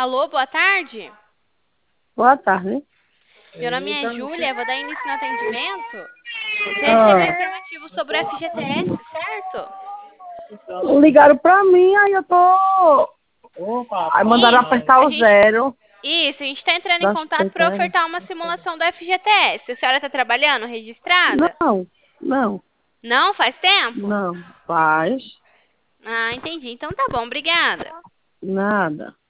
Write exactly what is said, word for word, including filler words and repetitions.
Alô, boa tarde. Boa tarde. Meu nome é Júlia, vou dar início no atendimento. Você recebeu Ah, informativo sobre o F G T S, certo? ligaram pra mim, aí eu tô. Aí mandaram Isso, apertar a o gente, zero isso, a gente está entrando em da contato para secretária. ofertar uma simulação do F G T S. A senhora está trabalhando, registrada? Não, não, Não, faz tempo? não. Faz Ah, entendi. Então tá bom, obrigada. nada.